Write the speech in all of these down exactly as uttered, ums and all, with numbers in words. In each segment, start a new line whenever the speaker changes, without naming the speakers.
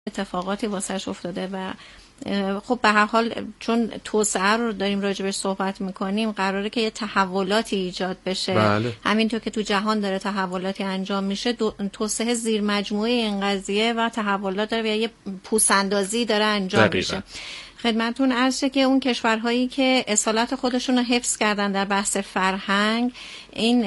اتفاقاتی واسش افتاده و خب به هر حال چون توسعه رو داریم راجبش صحبت میکنیم قراره که یه تحولاتی ایجاد بشه.
بله.
همینطور که تو جهان داره تحولاتی انجام میشه، توسعه زیر مجموعه این قضیه و تحولات داره و یه پوسندازی داره انجام
دقیقا.
میشه. خدمتون عرض شه که اون کشورهایی که اصالت خودشون رو حفظ کردن در بحث فرهنگ، این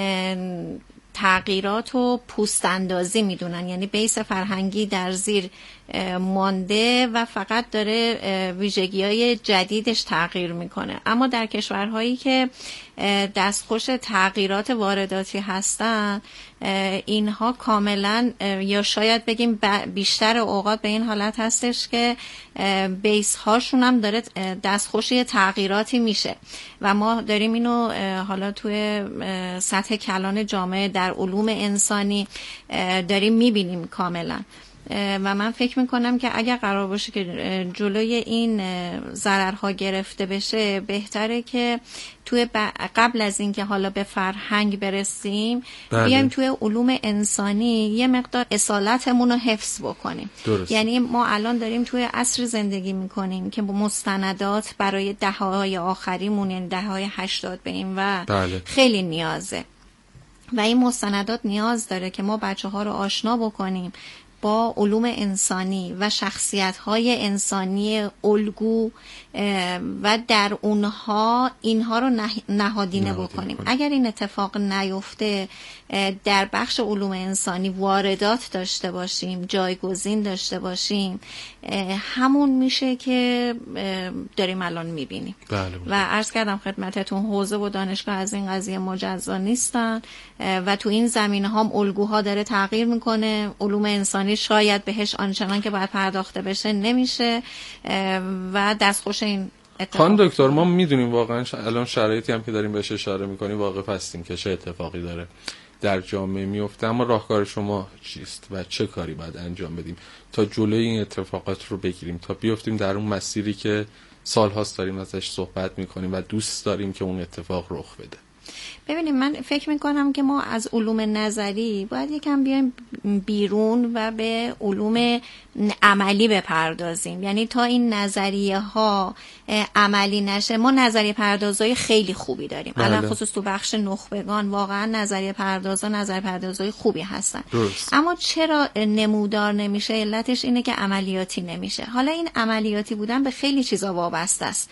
تغییرات رو پوست اندازی میدونن، یعنی بیس فرهنگی در زیر مانده و فقط داره ویژگی‌های جدیدش تغییر میکنه. اما در کشورهایی که دستخوش تغییرات وارداتی هستن، اینها کاملا یا شاید بگیم بیشتر اوقات به این حالت هستش که بیس هاشون هم داره دستخوش یه تغییراتی میشه و ما داریم اینو حالا توی سطح کلان جامعه در علوم انسانی داریم میبینیم کاملا. و من فکر میکنم که اگر قرار باشه که جلوی این ضررها گرفته بشه، بهتره که توی قبل از اینکه حالا به فرهنگ برسیم،
بله.
بیایم توی علوم انسانی یه مقدار اصالتمون رو حفظ بکنیم.
درست.
یعنی ما الان داریم توی عصر زندگی میکنیم که با مستندات برای دهه‌های آخریمون، یعنی دهه‌های هشتاد به این و
بله.
خیلی نیازه و این مستندات نیاز داره که ما بچه ها رو آشنا بکنیم با علوم انسانی و شخصیت‌های انسانی الگو و در اونها اینها رو نهادینه بکنیم. اگر این اتفاق نیفته، در بخش علوم انسانی واردات داشته باشیم، جایگزین داشته باشیم، همون میشه که داریم الان میبینیم.
بله.
و عرض کردم خدمتتون حوزه و دانشگاه از این قضیه مجزا نیستن و تو این زمینه هم الگوها داره تغییر میکنه. علوم انسانی شاید بهش آنچنان که باید پرداخته بشه نمیشه و دستخوش این
خانم دکتر ما میدونیم واقعا الان شرایطی هم که داریم بهش اشاره میکنیم واقف هستیم که چه اتفاقی داره در جامعه میفته، اما راهکار شما چیست و چه کاری باید انجام بدیم تا جلوی این اتفاقات رو بگیریم، تا بیافتیم در اون مسیری که سالهاست داریم ازش صحبت میکنیم و دوست داریم که اون اتفاق رخ بده؟
ببینیم، من فکر میکنم که ما از علوم نظری باید یکم بیایم بیرون و به علوم عملی بپردازیم. یعنی تا این نظریه ها عملی نشه، ما نظریه پردازای خیلی خوبی داریم.
بله.
الان خصوص تو بخش نخبگان واقعا نظریه پردازا نظریه پردازای خوبی هستن.
درست.
اما چرا نمودار نمیشه؟ علتش اینه که عملیاتی نمیشه. حالا این عملیاتی بودن به خیلی چیزا وابسته است.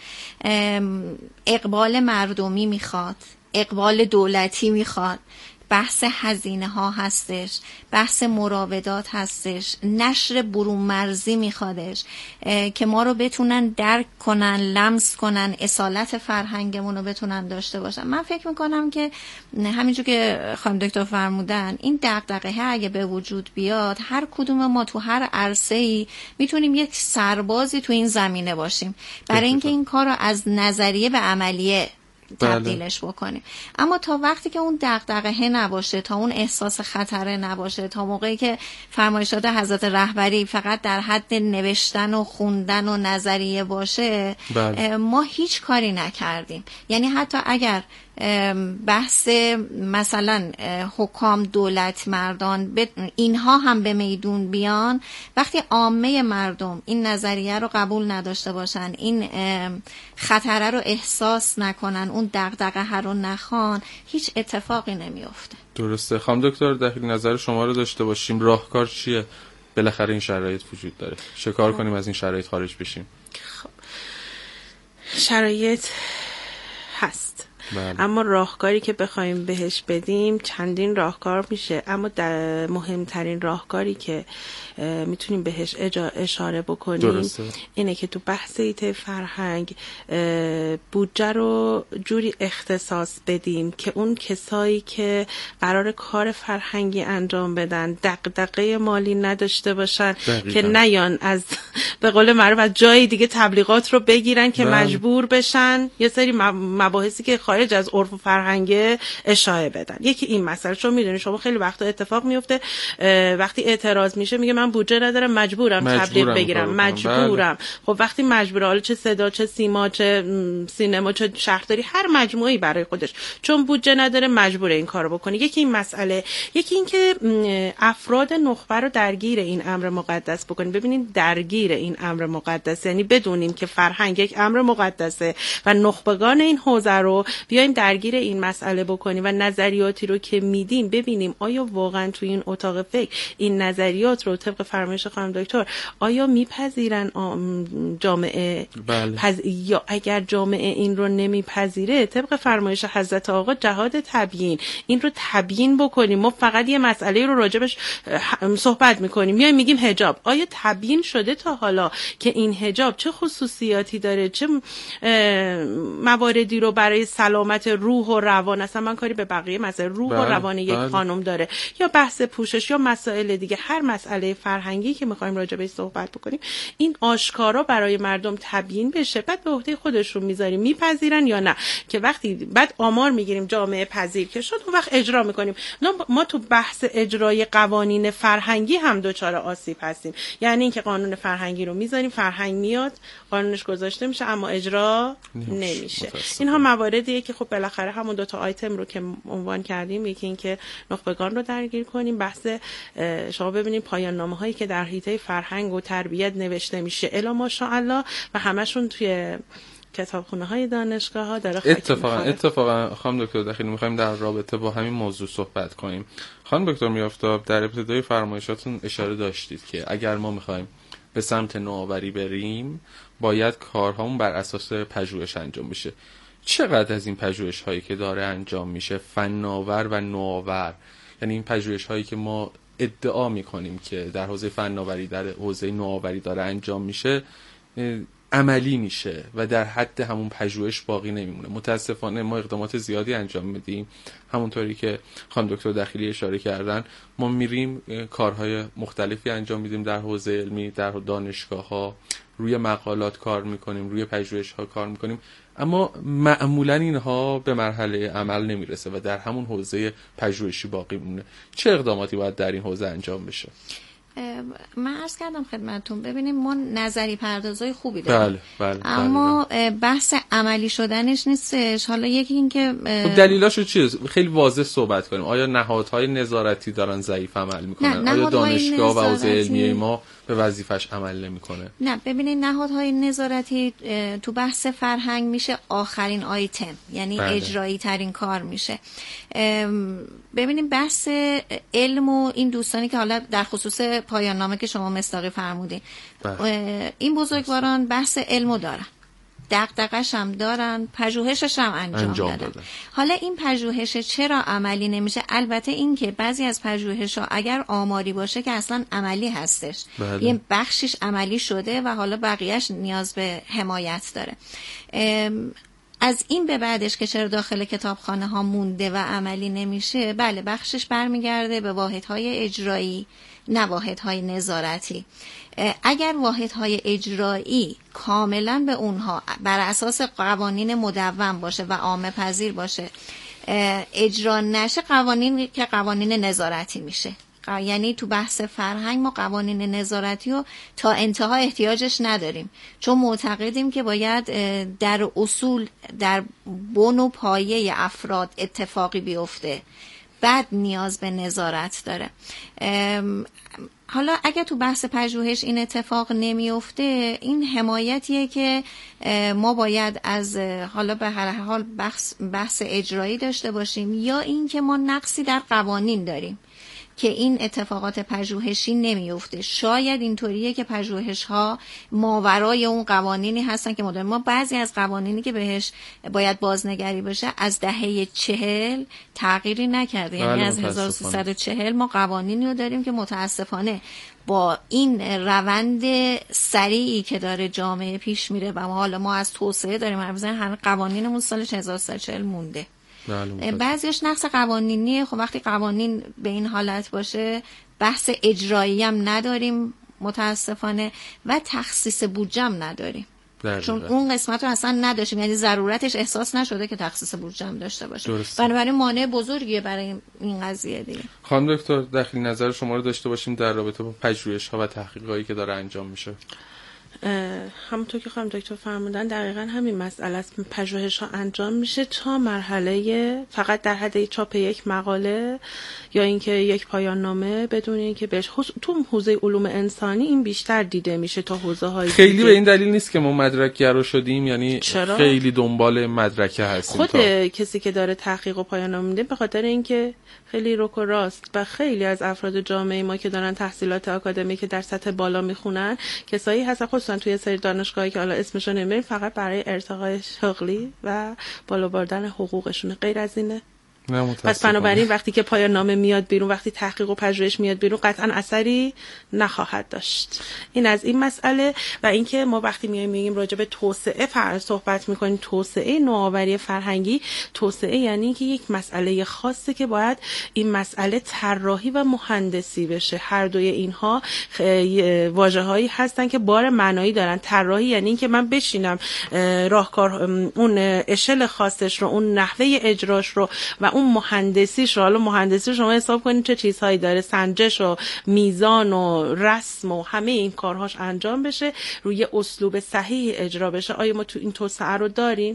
اقبال مردمی میخواد، اقبال دولتی میخواد، بحث هزینه ها هستش، بحث مراودات هستش، نشر برون مرزی میخوادش که ما رو بتونن درک کنن، لمس کنن، اصالت فرهنگمون رو بتونن داشته باشن. من فکر میکنم که همینجور که خانم دکتر فرمودن، این دغدغه اگه به وجود بیاد، هر کدوم ما تو هر عرصه‌ای میتونیم یک سربازی تو این زمینه باشیم برای اینکه این کار رو از نظریه به عملیه تبدیلش بکنیم. اما تا وقتی که اون دغدغه نباشه، تا اون احساس خطره نباشه، تا موقعی که فرمایشات حضرت رهبری فقط در حد نوشتن و خوندن و نظریه باشه،
بله.
ما هیچ کاری نکردیم. یعنی حتی اگر بحث مثلا حکام، دولت، مردان، اینها هم به میدون بیان، وقتی عامه مردم این نظریه رو قبول نداشته باشن، این خطره رو احساس نکنن، اون دغدغه رو نخوان، هیچ اتفاقی نمیفته.
درسته. خانم دکتر دقیق نظر شما رو داشته باشیم، راهکار چیه؟ بالاخره این شرایط وجود داره، چه کار کنیم از این شرایط خارج بشیم؟
خب شرایط هست،
بله.
اما راهکاری که بخوایم بهش بدیم چندین راهکار میشه، اما در مهمترین راهکاری که میتونیم بهش اشاره بکنیم
درسته.
اینه که تو بحث ایته فرهنگ بودجه رو جوری اختصاص بدیم که اون کسایی که قرار کار فرهنگی انجام بدن دغدغه مالی نداشته باشن،
دقیقا.
که نیان از به قول معروف از جای دیگه تبلیغات رو بگیرن که
بله.
مجبور بشن یه سری مباحثی که خارج از عرف و فرهنگ اشاعه بدن. یکی این مسئله، چون میدونی شما خیلی وقتا اتفاق میفته وقتی اعتراض میشه میگه من من بودجه ندارم مجبورم, مجبورم تبلیغ بگیرم مجبورم. بله. خب وقتی مجبوره، حالا چه صدا چه سیما چه سینما چه شهرداری، هر مجموعه‌ای برای خودش چون بودجه نداره مجبوره این کارو بکنه. یکی این مسئله، یکی این که افراد نخبه رو درگیر این امر مقدس بکنیم. ببینید درگیر این امر مقدس یعنی بدونیم که فرهنگ یک امر مقدسه و نخبگان این حوزه رو بیایم درگیر این مسئله بکنیم و نظریاتی رو که میدیم ببینیم آیا واقعا توی این اتاق فکر این نظریات رو طبق فرمایش خانم دکتر آیا میپذیرن جامعه؟
بله.
پز... یا اگر جامعه این رو نمیپذیره طبق فرمایش حضرت آقا جهاد تبیین این رو تبیین بکنیم. ما فقط یه مسئله رو راجبش صحبت میکنیم، میایم میگیم حجاب. آیا تبیین شده تا حالا که این حجاب چه خصوصیاتی داره، چه مواردی رو برای سلامت روح و روان، اصلا من کاری به بقیه مسئله روح بله. و روان یک بله. خانم داره، یا بحث پوشش یا مسائل دیگه، هر مسئله فرهنگی که میخوایم راجبش صحبت بکنیم این آشکارا برای مردم تبیین بشه، بعد به عهده خودشون میذاریم میپذیرن یا نه. که وقتی بعد آمار میگیریم جامعه پذیر که شد اون وقت اجرا میکنیم. ما تو بحث اجرای قوانین فرهنگی هم دچار آسیب هستیم. یعنی اینکه قانون فرهنگی رو میذاریم، فرهنگ میاد قانونش گذاشته میشه اما اجرا نمیشه. اینها مواردیه که خب بالاخره همون دو تا آیتم رو که عنوان کردیم، یکی این که نخبگان رو درگیر کنیم، بحث شما ببینید پایان نامه هایی که در حیطه فرهنگ و تربیت نوشته میشه الا ماشاءالله و همشون توی کتابخونه های دانشگاه ها داره.
اتفاقا اتفاقا خانم دکتر داخلی میخوایم در رابطه با همین موضوع صحبت کنیم. خانم دکتر میافتاب در ابتدای فرمایشاتون اشاره داشتید که اگر ما میخوایم به سمت نوآوری بریم باید کارهامون بر اساس پژوهش انجام بشه. چقدر از این پژوهش هایی که داره انجام میشه فناور و نوآور، یعنی این پژوهش هایی که ما ادعا میکنیم که در حوزه فناوری در حوزه نوآوری داره انجام میشه عملی میشه و در حد همون پژوهش باقی نمیمونه؟ متاسفانه ما اقدامات زیادی انجام میدیم، همونطوری که خانم دکتر داخلی اشاره کردن ما میریم کارهای مختلفی انجام میدیم در حوزه علمی، در دانشگاه ها روی مقالات کار میکنیم، روی پژوهش ها کار میکنیم، اما معمولا اینها به مرحله عمل نمیرسه و در همون حوزه پژوهشی باقی میمونه. چه اقداماتی باید در این حوزه انجام بشه؟
من عرض کردم خدمتتون ببینیم ما نظری پردازای خوبی داریم،
بله بله
اما
بله.
بحث عملی شدنش نیستش. حالا یکی این که
دلیلاشو چیه؟ خیلی واضح صحبت کنیم. آیا نهادهای نظارتی دارن ضعیف عمل میکنن؟ آیا دانشگاه و حوزه علمی ما به وظیفش عمل نمیکنه؟
نه ببینید نهادهای نظارتی تو بحث فرهنگ میشه آخرین آیتم، یعنی بله. اجرایی ترین کار میشه. ببینید بحث علم و این دوستانی که حالا در خصوص پایان نامه که شما مصداقی فرمودین بله. این بزرگواران بحث علمو دارن، دغدغه‌ش هم دارن، پژوهشش هم انجام, انجام دادن. دادن. حالا این پژوهش چرا عملی نمیشه؟ البته این که بعضی از پژوهش‌ها اگر آماری باشه که اصلا عملی هستش، بله. یه بخشش عملی شده و حالا بقیهش نیاز به حمایت داره. از این به بعدش که چرا داخل کتابخانه ها مونده و عملی نمیشه، بله بخشش برمیگرده به واحدهای اجرایی نه واحدهای نظارتی. اگر واحدهای اجرایی کاملا به اونها بر اساس قوانین مدون باشه و عامه پذیر باشه اجرا نشه، قوانین که قوانین نظارتی میشه. یعنی تو بحث فرهنگ ما قوانین نظارتی رو تا انتها احتیاجش نداریم، چون معتقدیم که باید در اصول در بن و پایه افراد اتفاقی بیفته، بعد نیاز به نظارت داره. حالا اگه تو بحث پژوهش این اتفاق نمیفته، این حمایتیه که ما باید از حالا به هر حال بحث, بحث اجرایی داشته باشیم، یا این که ما نقصی در قوانین داریم که این اتفاقات پژوهشی نمیفته. شاید اینطوریه که پژوهش ها ماورای اون قوانینی هستن که ما بعضی از قوانینی که بهش باید بازنگری بشه از دهه چهل تغییری نکرده، یعنی از هزار و سیصد و چهل ما قوانینی رو داریم که متاسفانه با این روند سریعی که داره جامعه پیش muire و ما حالا ما از توسعه داریم حرف میزنیم، همه قوانینمون سال هزار و سیصد و چهل مونده. بعضیش نقص قوانینیه. خب وقتی قوانین به این حالت باشه بحث اجرایی هم نداریم متاسفانه و تخصیص بودجه هم نداریم. چون اون قسمت رو اصلا نداشتیم، یعنی ضرورتش احساس نشده که تخصیص بودجه هم داشته باشه. بنابراین مانع بزرگیه برای این قضیه دیگه.
خانم دکتر داخلی نظر شما رو داشته باشیم در رابطه با پژوهش‌ها و تحقیقاتی که داره انجام میشه.
همونطور که خانم دکتر فرمودن دقیقاً همین مسئله است. پژوهش ها انجام میشه تا مرحله فقط در حد چاپ یک مقاله یا اینکه یک پایان نامه، بدون اینکه بهش حس... تو حوزه علوم انسانی این بیشتر دیده میشه تا حوزه های
خیلی
دیگه.
به این دلیل نیست که ما مدرک گرا شدیم، یعنی
چرا؟
خیلی دنبال مدرکه هستیم.
خود
تا...
کسی که داره تحقیق و پایان نامه میده به خاطر اینکه خیلی رک و راست و خیلی از افراد جامعه ما که دارن تحصیلات آکادمیک در سطح بالا میخونن کسایی هستن، خصوصا توی سری دانشگاهی که حالا اسمش رو نمیبریم، فقط برای ارتقای شغلی و بالا بردن حقوقشونه، غیر از اینه. پس بنابراین وقتی که پایان نامه میاد بیرون، وقتی تحقیق و پژوهش میاد بیرون، قطعا اثری نخواهد داشت. این از این مسئله. و اینکه ما وقتی میایم میگیم راجع به توسعه فر صحبت میکنیم، توسعه نوآوری فرهنگی، توسعه یعنی که یک مسئله خاصه که باید این مسئله طراحی و مهندسی بشه. هر دوی اینها واژه‌هایی هستن که بار معنایی دارن. طراحی یعنی اینکه من بشینم راهکار اون اشل خاصش رو، اون نحوه اجراش رو و اون مهندسیش رو، حالا مهندسی شما حساب کنید چه چیزهایی داره، سنجش و میزان و رسم و همه این کارهاش انجام بشه، روی اسلوب صحیح اجرا بشه. آیا ما تو این توسعه رو داریم؟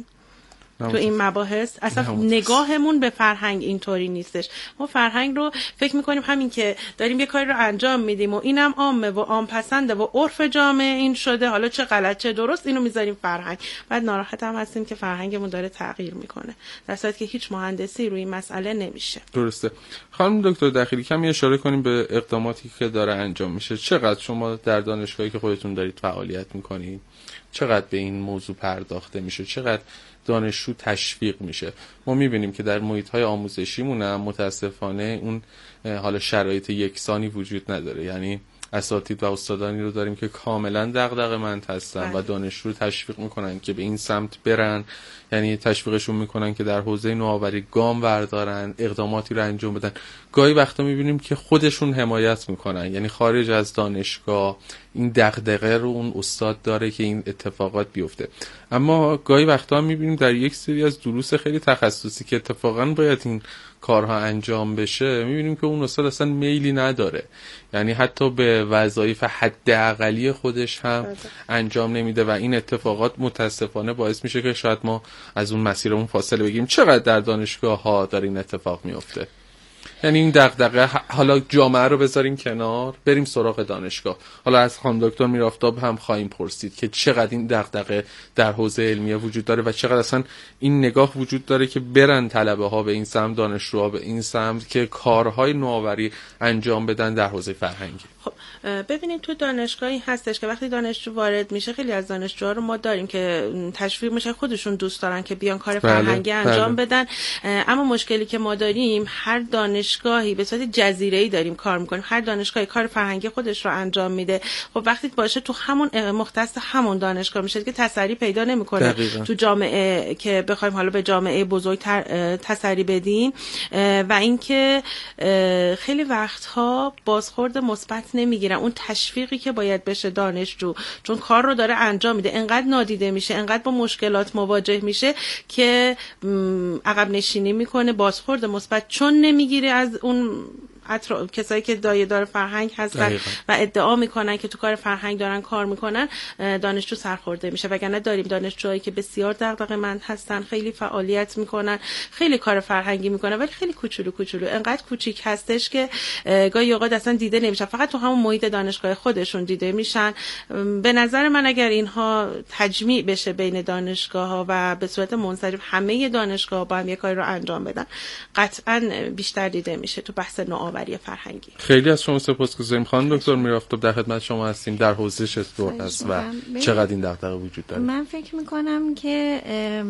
تو این مباحث اصلا نگاهمون به فرهنگ اینطوری نیستش. ما فرهنگ رو فکر میکنیم همین که داریم یه کاری رو انجام میدیم و اینم عامه و عام پسنده و عرف جامعه این شده، حالا چه غلط چه درست اینو میذاریم فرهنگ. بعد ناراحت هم هستیم که فرهنگمون داره تغییر میکنه، در صورتی که هیچ مهندسی روی این مسئله نمیشه.
درسته. خانم دکتر داخلی کمی اشاره کنیم به اقداماتی که داره انجام میشه. چقدر شما در دانشگاهی که خودتون دارید فعالیت میکنید چقدر به این موضوع پرداخته میشه؟ چقدر دانشجو تشویق میشه؟ ما میبینیم که در محیط‌های آموزشیمون هم متاسفانه اون حالا شرایط یکسانی وجود نداره. یعنی اساتید و استادانی رو داریم که کاملا دغدغه‌مند هستن و دانشجو رو تشویق میکنن که به این سمت برن، یعنی تشویقشون میکنن که در حوزه نوآوری گام بردارن، اقداماتی رو انجام بدن. گاهی وقتا میبینیم که خودشون حمایت میکنن، یعنی خارج از دانشگاه این دغدغه رو اون استاد داره که این اتفاقات بیفته. اما گاهی وقتا میبینیم در یک سری از دروس خیلی تخصصی که اتفاقا باید این کارها انجام بشه، میبینیم که اون استاد اصلا میلی نداره، یعنی حتی به وظایف حداقلی خودش هم انجام نمیده و این اتفاقات متاسفانه باعث میشه که شاید ما از اون مسیرمون فاصله بگیریم. چقدر در دانشگاه ها داره این اتفاق میفته؟ یعنی این دغدغه، حالا جامعه رو بذاریم کنار، بریم سراغ دانشگاه. حالا از خانم دکتر میرافتاب هم خواهیم پرسید که چقدر این دغدغه در حوزه علمیه وجود داره و چقدر اصلا این نگاه وجود داره که برن طلبه ها به این سمت، دانشجوها به این سمت که کارهای نوآوری انجام بدن در حوزه فرهنگی.
خب ببینید تو دانشگاهی هستش که وقتی دانشجو وارد میشه، خیلی از دانشجوها رو ما داریم که تشویق میشه، خودشون دوست دارن که بیان کار
بله،
فرهنگی انجام
بله.
بدن. اما مشکلی که ما داریم، هر دانشگاهی به صورت جزیره‌ای داریم کار میکنیم، هر دانشگاهی کار فرهنگی خودش رو انجام میده. خب وقتی باشه تو همون مختص همون دانشگاه میشه که تسری پیدا نمیکنه تو جامعه که بخوایم حالا به جامعه بزرگتر تسری بدیم. و اینکه خیلی وقتها بازخورد مثبت نمیگیرن، اون تشویقی که باید بشه دانشجو، چون کار رو داره انجام میده، انقدر نادیده میشه، انقدر با مشکلات مواجه میشه که عقب نشینی میکنه، بازخورد مثبت چون نمیگیره از اون اطراف کسایی که دایه دار فرهنگ هستن دقیقا. و ادعا میکنن که تو کار فرهنگ دارن کار میکنن، دانشجو سرخورده میشه. وگرنه داریم دانشجوهایی که بسیار دغدغه‌مند هستن، خیلی فعالیت میکنن، خیلی کار فرهنگی میکنن، ولی خیلی کوچولو کوچولو، انقدر کوچیک هستش که گاهی اوقات اصلا دیده نمیشن، فقط تو همون محیط دانشگاه خودشون دیده میشن. به نظر من اگر اینها تجمیع بشه بین دانشگاه‌ها و به صورت منسجم همه دانشگاه‌ها با هم یک کاری رو انجام بدن، قطعاً بیشتر دیده میشه تو بحث نوآوری فرهنگی.
خیلی از شما سپاسگزاریم. خانم دکتر میرافتاب در خدمت شما هستیم. در حوزه چطور است و چقدر این دغدغه وجود داره؟
من فکر میکنم که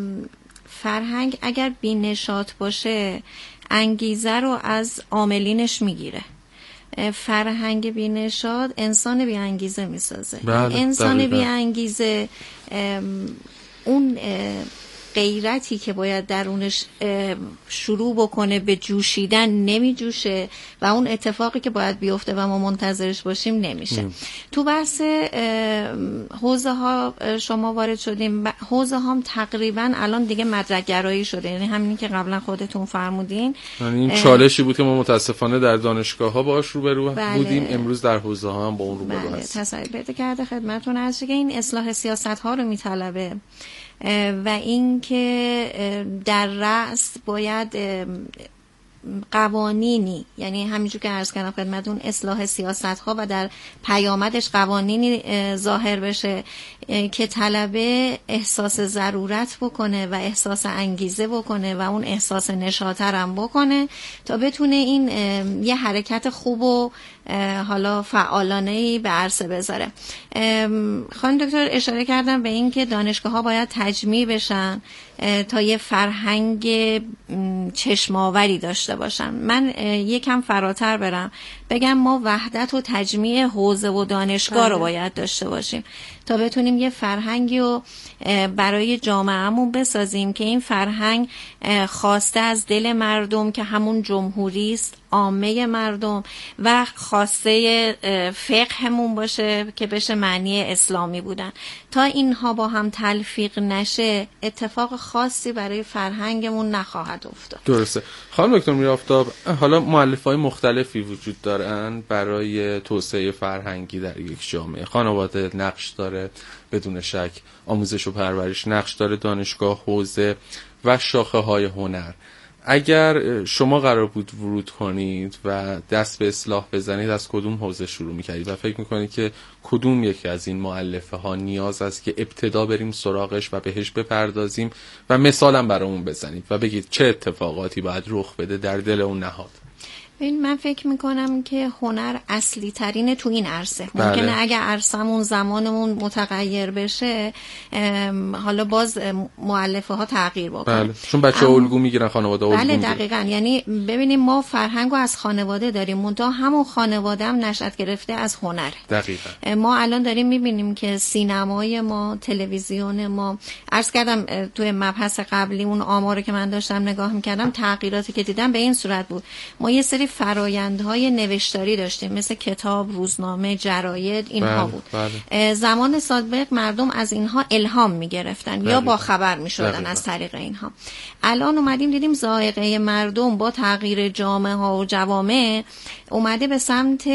فرهنگ اگر بی‌نشاط باشه انگیزه رو از عاملینش میگیره. فرهنگ بی‌نشاط انسان بی انگیزه میسازه.
بله،
انسان
دقیقا.
بی انگیزه اون غیرتی که باید درونش شروع بکنه به جوشیدن نمی جوشه و اون اتفاقی که باید بیفته و ما منتظرش باشیم نمیشه. ام. تو بحث حوزه ها شما وارد شدیم. حوزه ها هم تقریبا الان دیگه مدرک گرایی شده، یعنی همینی که قبلا خودتون فرمودین.
یعنی این چالشی بود که ما متاسفانه در دانشگاه ها باهاش روبرو بله. بودیم، امروز در حوزه ها هم با اون روبرو
بله.
هستیم.
تصویر پیدا کرده خدمتتون هست که این اصلاح سیاست ها رو میطلبه و این که در رأس باید قوانینی، یعنی همینجور که عرض کردم خدمتتون، اصلاح سیاست ها و در پیامدش قوانینی ظاهر بشه که طلبه احساس ضرورت بکنه و احساس انگیزه بکنه و اون احساس نشاطر هم بکنه تا بتونه این یه حرکت خوب و حالا فعالانه‌ای به عرصه بذاره. خانم دکتر اشاره کردم به این که دانشگاه ها باید تجمیع بشن تا یه فرهنگ چشماوری داشته باشن. من یکم فراتر برم بگم ما وحدت و تجمیع حوزه و دانشگاه رو باید داشته باشیم تا بتونیم یه فرهنگی رو برای جامعهمون بسازیم که این فرهنگ خواسته از دل مردم که همون جمهوری است، عامه مردم، و خواسته فقهمون باشه که بشه معنی اسلامی بودن. تا اینها با هم تلفیق نشه اتفاق خاصی برای فرهنگمون نخواهد افتاد.
درسته. خانم دکتر میرآفتاب، حالا مؤلفه‌های مختلفی وجود دارن برای توسعه فرهنگی در یک جامعه. خانواده نقش داره بدون شک، آموزش و پرورش نقش داره، دانشگاه، حوزه و شاخه های هنر. اگر شما قرار بود ورود کنید و دست به اصلاح بزنید از کدوم حوزه شروع میکردید و فکر میکنید که کدوم یکی از این مؤلفه ها نیاز است که ابتدا بریم سراغش و بهش بپردازیم و مثالم برامون بزنید و بگید چه اتفاقاتی باید رخ بده در دل اون نهاد؟
ببین من فکر میکنم که هنر اصلی ترینه تو این عرصه. ممکنه بله. اگه عرصمون زمانمون متغیر بشه حالا باز مؤلفه ها تغییر بکنه.
بله. چون بچه ها الگو میگیرن، خانواده الگو
بله
میگیرن.
دقیقاً. یعنی ببینیم ما فرهنگو از خانواده داریم، منتها همون خانواده هم نشأت گرفته از هنر.
دقیقاً.
ما الان داریم میبینیم که سینمای ما، تلویزیون ما، عرض کردم توی مبحث قبلی اون آمارو که من داشتم نگاه میکردم، تغییراتی که دیدم به این صورت بود. ما یه سری فرایندهای نوشتاری داشتیم مثل کتاب، روزنامه، جراید، اینها
بله،
بود.
بله.
زمان سابق مردم از اینها الهام میگرفتن یا با خبر میشدن از طریق اینها. الان اومدیم دیدیم ذائقه مردم با تغییر جامعه ها و جوامع اومده به سمت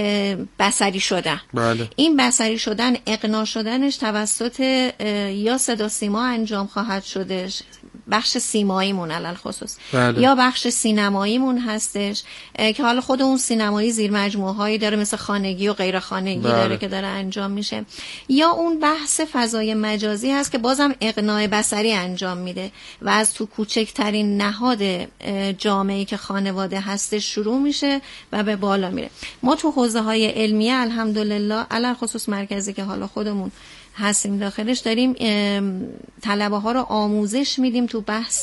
بصری شدن.
بله.
این بصری شدن، اقناع شدنش توسط یا صدا سیما انجام خواهد شدش، بخش سیماییمون علل خصوص،
بله.
یا بخش سینماییمون هستش که حالا خود اون سینمایی زیر مجموعه هایی داره مثل خانگی و غیر خانگی بله. داره که داره انجام میشه، یا اون بحث فضای مجازی هست که بازم اقناع بصری انجام میده و از تو کوچکترین نهاد جامعه‌ای که خانواده هستش شروع میشه و به بالا میره. ما تو حوزه های علمیه الحمدلله علل خصوص مرکزی که حالا خودمون هستیم داخلش داریم طلبه ها رو آموزش میدیم تو بحث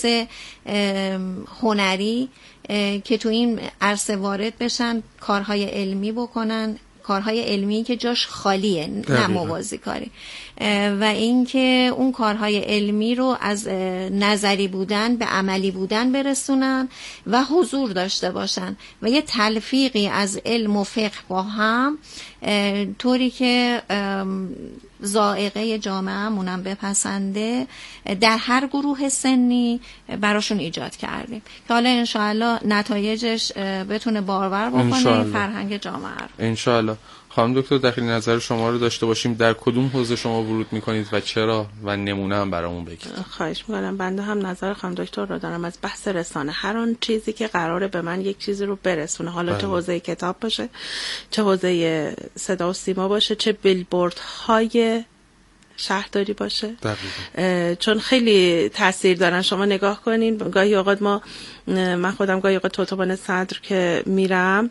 هنری که تو این عرصه وارد بشن، کارهای علمی بکنن، کارهای علمی که جاش خالیه نه موازی کاری، و اینکه اون کارهای علمی رو از نظری بودن به عملی بودن برسونن و حضور داشته باشن و یه تلفیقی از علم و فقه با هم، طوری که ذائقه جامعه‌مونم بپسنده، در هر گروه سنی براشون ایجاد کردیم که حالا انشاءالله نتایجش بتونه بارور بکنه فرهنگ جامعه رو.
انشاءالله. خانم دکتر داخل نظر شما رو داشته باشیم، در کدوم حوزه شما ورود میکنید و چرا، و نمونه هم برامون بگید.
خواهش میکنم. بنده هم نظر خانم دکتر رو دارم از بحث رسانه. هر آن چیزی که قراره به من یک چیزی رو برسونه، حالا بله. چه حوزه کتاب باشه، چه حوزه صدا و سیما باشه، چه بیلبوردهای شهرداری باشه،
دقیقا.
چون خیلی تاثیر دارن. شما نگاه کنین گاهی اوقات ما من خودم گاهی اوقات اتوبان صدر که میرم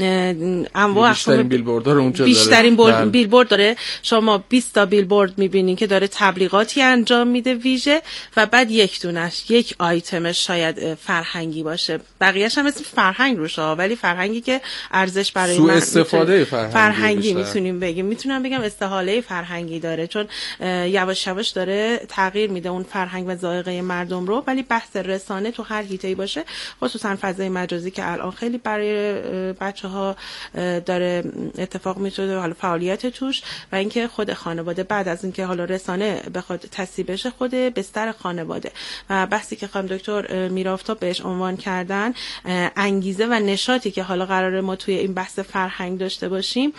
انواع
بیشترین بیلبورد رو اونجا داره،
بیشترین بیلبورد داره. شما بیست تا بیلبورد میبینین که داره تبلیغاتی انجام میده ویژه و بعد یک دونش یک آیتمش شاید فرهنگی باشه، بقیه‌اش هم اسم فرهنگ روشه، ولی فرهنگی که ارزش برای
سوء
من
استفاده فرهنگی,
فرهنگی میتونیم بگیم، میتونم بگم استحاله فرهنگی داره، چون یواش یواش داره تغییر میده اون فرهنگ و ذائقه مردم رو. ولی بحث رسانه تو هر حیطه‌ای باشه، خصوصا فضای مجازی که الان خیلی برای بچه‌ها داره اتفاق میفته، حالا فعالیت توش، و اینکه خود خانواده بعد از اینکه حالا رسانه بخواد تصیب بشه، خود بستر خانواده و بحثی که خانم دکتر میرافتاب بهش عنوان کردن، انگیزه و نشاطی که حالا قراره ما توی این بحث فرهنگ داشته باشیم،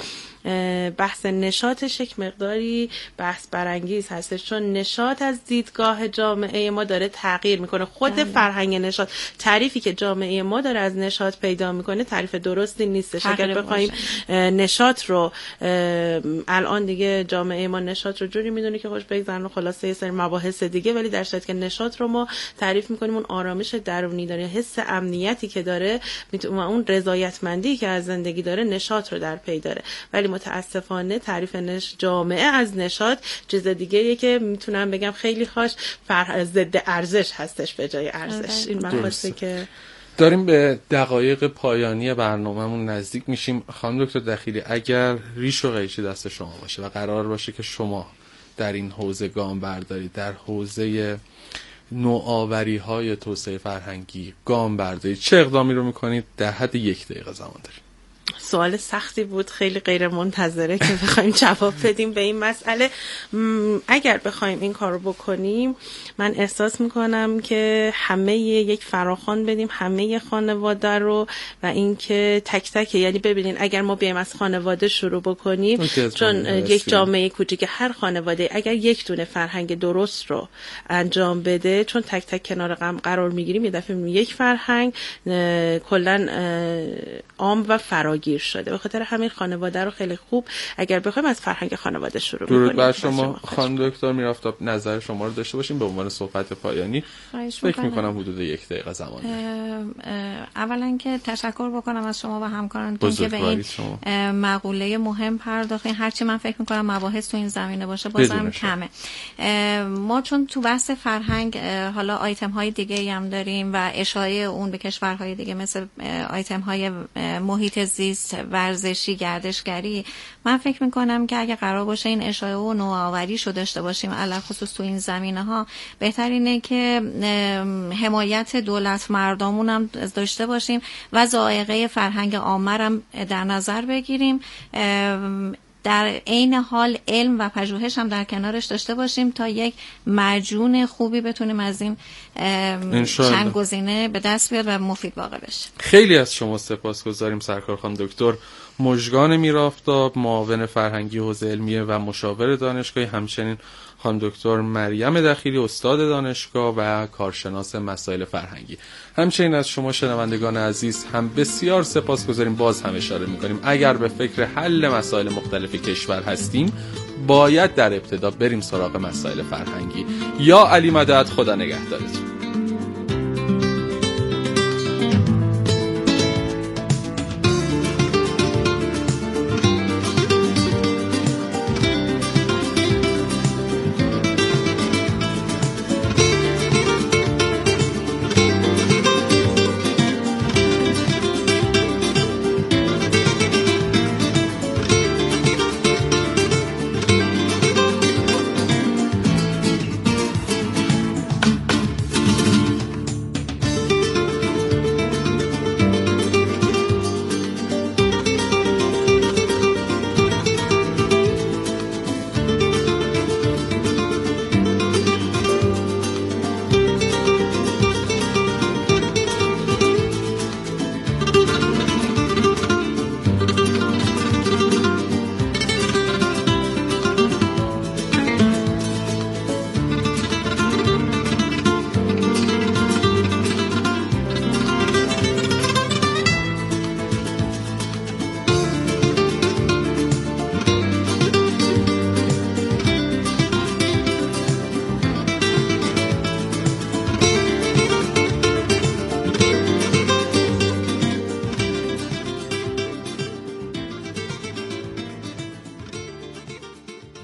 بحث نشاطش یک مقداری بحث برانگیز هستش، چون نشاط از دیدگاه جامعه ما داره تغییر میکنه. خود ده. فرهنگ نشاط، تعریفی که جامعه ما داره از نشاط پیدا میکنه تعریف درستی نیستش. اگر بخوایم نشاط رو الان دیگه جامعه ما نشاط رو جوری میدونه که خوش بگذرن و خلاصه یه سری مباحث دیگه، ولی در صورتی که نشاط رو ما تعریف میکنیم اون آرامش درونی داره، حس امنیتی که داره، اون رضایتمندی که از زندگی داره، نشاط رو در پی داره. ولی متاسفانه تعریف نش جامعه از نشاط چیز دیگه‌ایه که میتونم بگم خیلی هاش فر ضد ارزش هستش به جای ارزش. این مباحثی که
داریم به دقایق پایانی برنامه‌مون نزدیک میشیم. خانم دکتر دخیلی، اگر ریش و قیچی دست شما باشه و قرار باشه که شما در این حوزه گام بردارید، در حوزه نوآوری‌های توسعه فرهنگی گام بردارید، چه اقدامی رو میکنید؟ در حد یک دقیقه زمان دارید.
سوال سختی بود، خیلی غیر منتظره که بخوایم جواب بدیم به این مسئله. اگر بخوایم این کار رو بکنیم، من احساس میکنم که همه یک فراخوان بدیم همه خانواده رو، و اینکه تک تک، یعنی ببینین اگر ما بیایم از خانواده شروع بکنیم، چون یک جامعه کوچیک، هر خانواده اگر یک دونه فرهنگ درست رو انجام بده، چون تک تک کنار هم قرار میگیریم، یه دفعه یک فرهنگ کلا عام و فراگیر شده. به خاطر همین خانواده رو خیلی خوب اگر بخوایم از فرهنگ خانواده شروع کنیم.
درود بر شما خانم دکتر میرافتاب، نظر شما رو داشته باشیم به عنوان صحبت پایانی. فکر می‌کنم حدود یک دقیقه زمان داریم.
اولا که تشکر بکنم از شما و همکارانتون که به این مقوله مهم پرداختین. هرچی من فکر می‌کنم مباحث تو این زمینه باشه بازم کمه. ما چون تو بحث فرهنگ حالا آیتم‌های دیگه‌ای هم داریم و اشاره اون به کشورهای دیگه، مثل آیتم‌های محیط زیست، ورزشی، گردشگری، من فکر میکنم که اگه قرار باشه این اشاعه و نوآوریشو داشته باشیم، علاوه خصوص تو این زمینه ها، بهتر اینه که حمایت دولت مردمون هم داشته باشیم و ذائقه فرهنگ عامه هم در نظر بگیریم، در عین حال علم و پژوهش هم در کنارش داشته باشیم تا یک معجون خوبی بتونیم از این چند گزینه به دست بیاد و مفید واقع بشه.
خیلی از شما سپاسگزاریم سرکار خانم دکتر مژگان میرافتاب، معاون فرهنگی حوزه علمیه و مشاور دانشگاهی، همچنین خانم دکتر مریم دخیلی، استاد دانشگاه و کارشناس مسائل فرهنگی. همچنین از شما شنوندگان عزیز هم بسیار سپاسگزاریم. باز هم اشاره می‌کنیم اگر به فکر حل مسائل مختلف کشور هستیم، باید در ابتدا بریم سراغ مسائل فرهنگی. یا علی مدد، خدا نگهدارتون.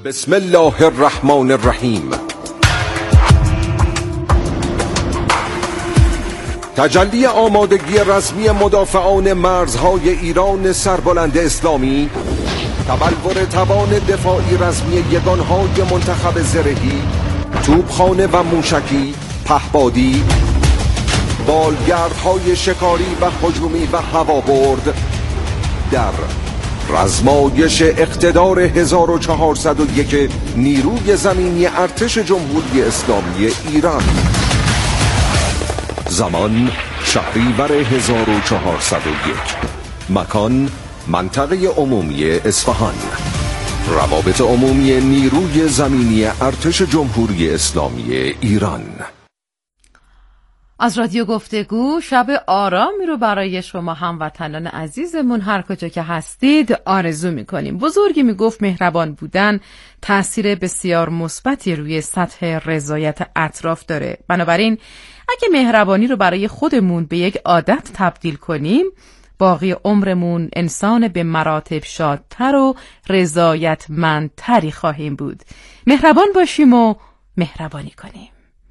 بسم الله الرحمن الرحیم. تجلی آمادگی رسمی مدافعان مرزهای ایران سربلند اسلامی، تبلور توان دفاعی رسمی یگانهای منتخب زرهی، توپخانه و موشکی، پهپادی، بالگردهای شکاری و هجومی و هوابرد در رزمایش اقتدار هزار و چهارصد و یک نیروی زمینی ارتش جمهوری اسلامی ایران. زمان شهریور هزار و چهارصد و یک. مکان منطقه عمومی اصفهان. روابط عمومی نیروی زمینی ارتش جمهوری اسلامی ایران.
از رادیو گفتگو شب آرامی رو برای شما هموطنان عزیزمون هر کجا که هستید آرزو میکنیم. بزرگی میگفت مهربان بودن تأثیر بسیار مثبتی روی سطح رضایت اطراف داره. بنابراین اگه مهربانی رو برای خودمون به یک عادت تبدیل کنیم، باقی عمرمون انسان به مراتب شادتر و رضایتمندتری خواهیم بود. مهربان باشیم و مهربانی کنیم.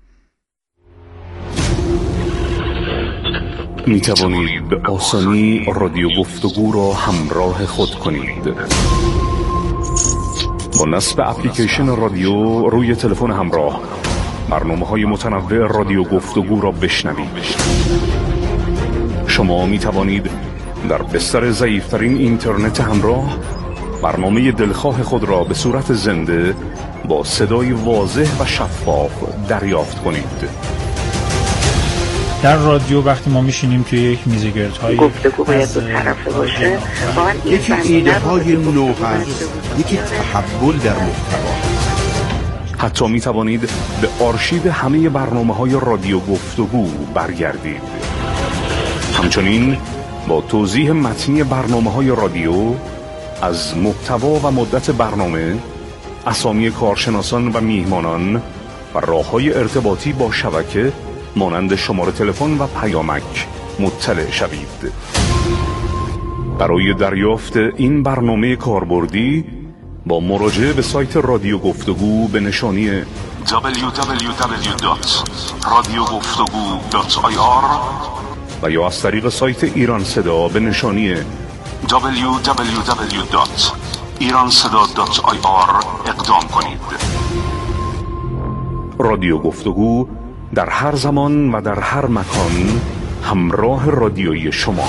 می توانید به آسانی رادیو گفتگو را همراه خود کنید. با نصب اپلیکیشن رادیو روی تلفن همراه برنامه‌های متنوع رادیو گفتگو را بشنوید. شما می توانید در بستر ضعیف‌ترین اینترنت همراه برنامه دلخواه خود را به صورت زنده با صدای واضح و شفاف دریافت کنید.
در رادیو وقتی ما میشینیم توی یک میزگردهای
گفتگو باید دو طرفه باشه،
یکی ایده های نو هست، یکی تحول در محتوا.
حتی می توانید به آرشیو همه برنامه های رادیو گفتگو برگردید. همچنین با توضیح متنی برنامه های رادیو از محتوا و مدت برنامه، اسامی کارشناسان و میهمانان و راه‌های ارتباطی با شبکه مانند شماره تلفن و پیامک مطلع شوید. برای دریافت این برنامه کاربردی با مراجعه به سایت رادیو گفتگو به نشانی دبلیو دبلیو دبلیو دات رادیو گفتگو دات آی آر و یا از طریق سایت ایران صدا به نشانی دبلیو دبلیو دبلیو دات ایران صدا دات آی آر اقدام کنید. رادیو گفتگو در هر زمان و در هر مکان همراه رادیویی شما.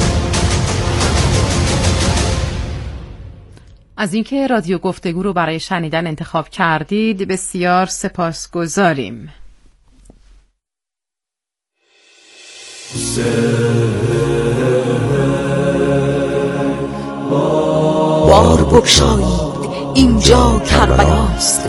از اینکه رادیو گفتگو رو برای شنیدن انتخاب کردید بسیار سپاسگزاریم.
بار بگشایید، اینجا کربلاست.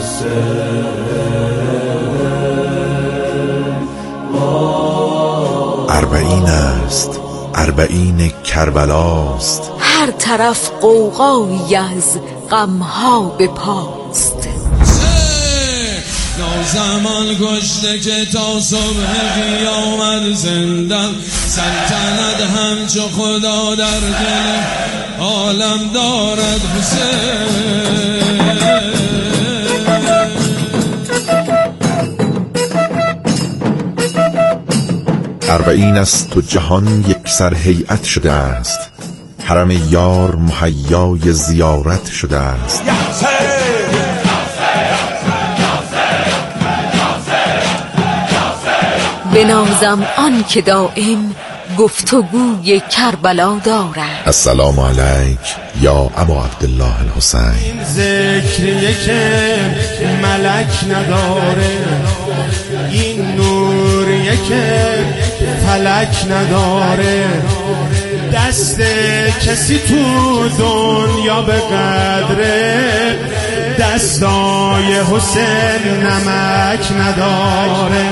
اربعین است، اربعین کربلاست.
هر طرف قوقایی از غمها به پاست.
نازمان کشته که تا صبح قیامت زندن، سلطنت همچو خدا در دل عالم دارد حسین.
اربعین است و جهان یک سر هیئت شده است، حرم یار مهیای زیارت شده است.
بنازم آن که دائم گفتگوی کربلا دارد.
السلام علیک یا ابا عبدالله الحسین.
ذکریه که ملک نداره، این نوریه که فلک نداره، دست کسی تو دنیا به قدره، دستای حسین نمک نداره.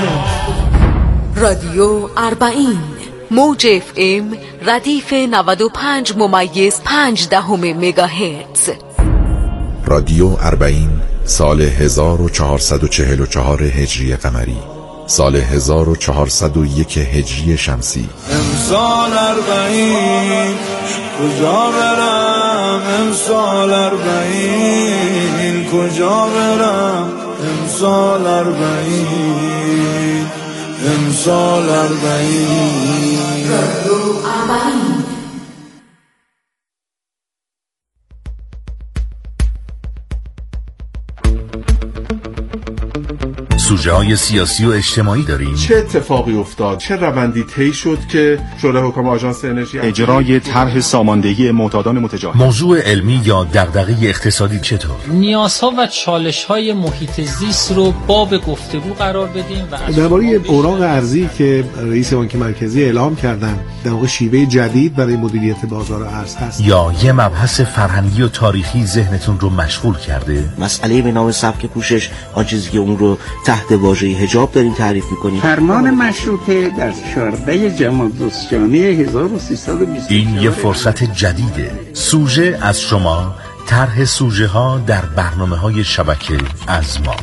رادیو اربعین موج اف ام ردیف نود و پنج ممیز پنج دهم مگاهرتز.
رادیو اربعین سال هزار و چهارصد و چهل و چهار هجری قمری، سال هزار و چهارصد و یک هجری شمسی.
امسال اربعین کجا برم
برم امسال اربعین، کجا برم امسال اربعین، امسال اربعین.
سوژه های سیاسی و اجتماعی داریم.
چه اتفاقی افتاد؟ چه روندی طی شد که شورای حکام آژانس انرژی
اجرای طرح ساماندهی معتادان متجاهل؟
موضوع علمی یا دغدغه اقتصادی چطور؟
نیازها و چالش‌های محیط زیست رو باب گفتگو قرار بدیم و
درباره اوراق ارزی که رئیس بانک مرکزی اعلام کردن در واقع شیوه جدید برای مدیریت بازار ارز هست.
یا یه مبحث فرهنگی و تاریخی ذهنتون رو مشغول کرده؟
مسئله به نام سبک پوشش، آن چیزی که اون رو تحت واژه حجاب داریم تعریف می‌کنیم.
فرمان مشروطه در چهاردهم جمادی هزار و سیصد و بیست و چهار.
این یه فرصت جدیده. سوژه از شما، طرح سوژه ها در برنامه‌های شبکه از ما.